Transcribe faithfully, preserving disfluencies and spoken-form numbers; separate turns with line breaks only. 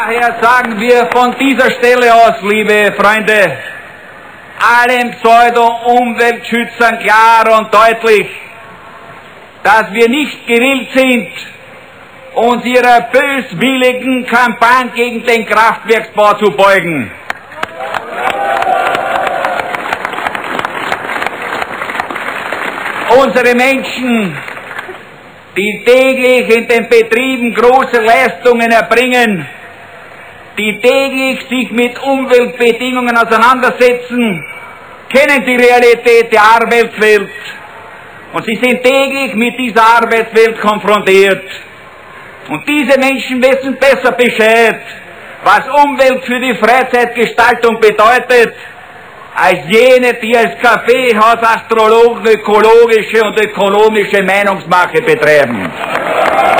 Daher sagen wir von dieser Stelle aus, liebe Freunde, allen Pseudo-Umweltschützern klar und deutlich, dass wir nicht gewillt sind, uns ihrer böswilligen Kampagne gegen den Kraftwerksbau zu beugen. Unsere Menschen, die täglich in den Betrieben große Leistungen erbringen, die täglich sich mit Umweltbedingungen auseinandersetzen, kennen die Realität der Arbeitswelt und sie sind täglich mit dieser Arbeitswelt konfrontiert. Und diese Menschen wissen besser Bescheid, was Umwelt für die Freizeitgestaltung bedeutet, als jene, die als Kaffeehaus Astrologen ökologische und ökonomische Meinungsmache betreiben.